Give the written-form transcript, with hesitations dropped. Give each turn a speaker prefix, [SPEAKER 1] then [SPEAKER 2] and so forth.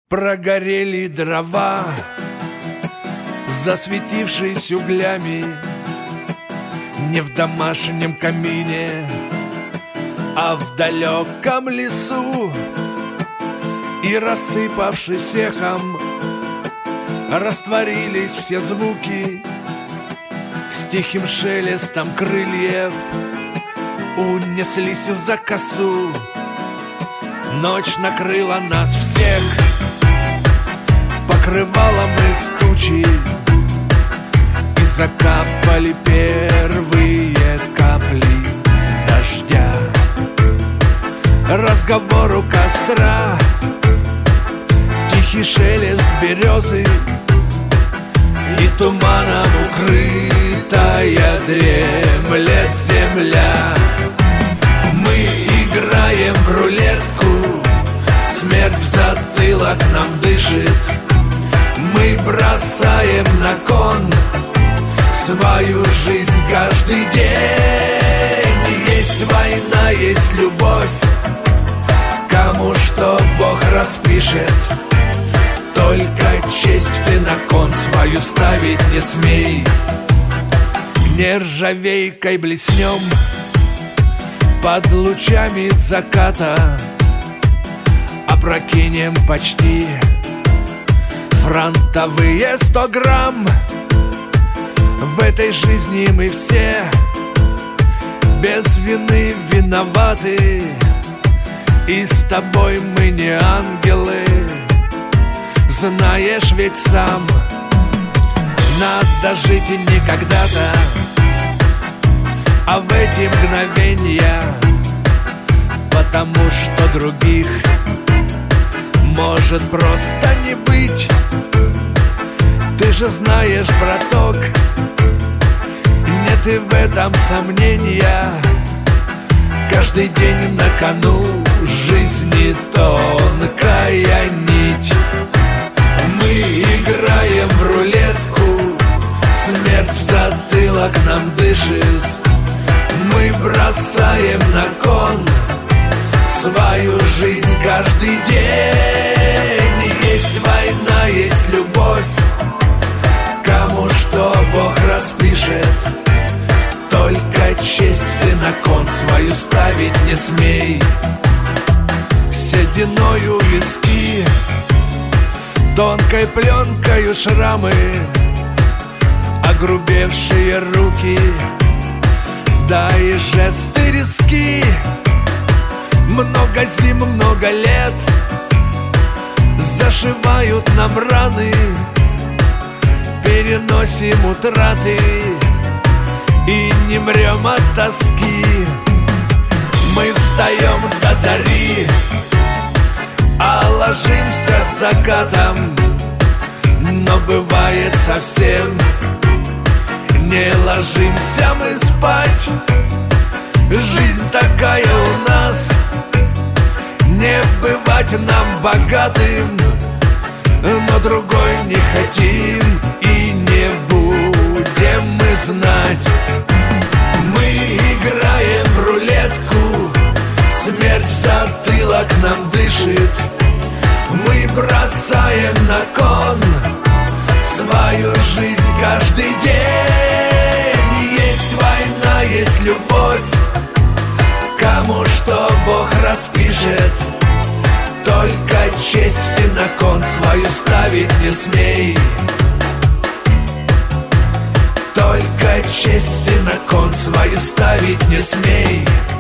[SPEAKER 1] Прогорели дрова, засветившись углями, не в домашнем камине, а в далеком лесу. И, рассыпавшись эхом, растворились все звуки. С тихим шелестом крыльев унеслись за косу. Ночь накрыла нас всех покрывалом из тучи, и закапали первые капли дождя. Разговор у костра, тихий шелест березы, и туманом укрытая дремлет земля. Мы играем в рулетку, смерть в затылок нам дышит. Мы бросаем на кон свою жизнь каждый день. Есть война, есть любовь, кому что Бог распишет. Только честь ты на кон свою ставить не смей. Нержавейкой блеснем под лучами заката, опрокинем почти фронтовые 100 грамм. В этой жизни мы все без вины виноваты, и с тобой мы не ангелы. Знаешь ведь сам, надо жить и не когда-то, а в эти мгновения, потому что других может просто не быть. Ты же знаешь, браток, нет и в этом сомнения. Каждый день на кону жизни тонкая нить. Мы играем в рулетку, смерть в затылок нам дышит. Мы бросаем на кон свою жизнь каждый день. Есть война, есть любовь, кому что Бог распишет. Только честь ты на кон свою ставить не смей. Сединою виски, тонкой пленкою шрамы, огрубевшие руки, да и жесты риски. Много зим, много лет зашивают нам раны, переносим утраты и не мрем от тоски. Мы встаем до зари, а ложимся закатом. Но бывает совсем не ложимся мы спать. Жизнь такая у нас, не бывать нам богатым, но другой не хотим и не будем мы знать. Мы играем в рулетку, смерть в затылок нам дышит. Мы бросаем на кон свою жизнь каждый день. Есть война, есть любовь, кому что Бог распишет. Только честь ты на кон свою ставить не смей. Только честь ты на кон свою ставить не смей.